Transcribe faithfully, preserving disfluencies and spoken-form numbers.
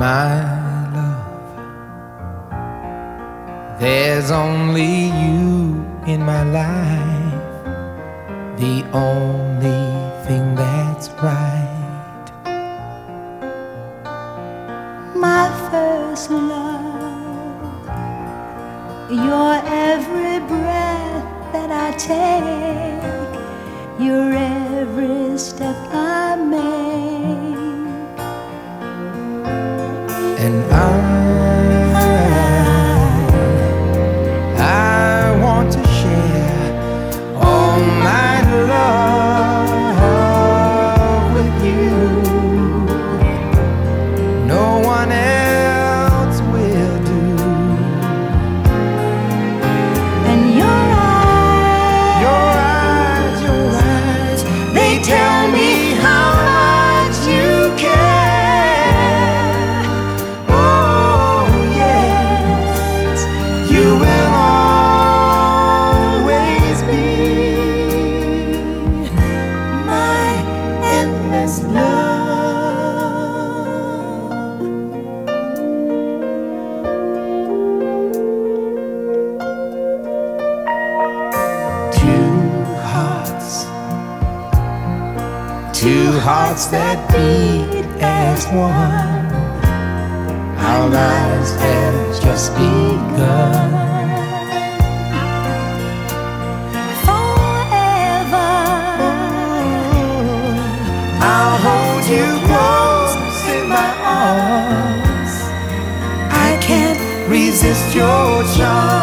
My love, there's only you in my life, the only thing that's right. My first love, your every breath that I take, your every step I make. And I, I want to share all my love with you. No one else will do. And your eyes, Your eyes, your eyes, they tell me how much you care. Oh yes, you will always be my endless love. Two hearts, two hearts that beat as one. Our lives have just begun. forever. I'll hold you close in my arms. I can't resist your charm.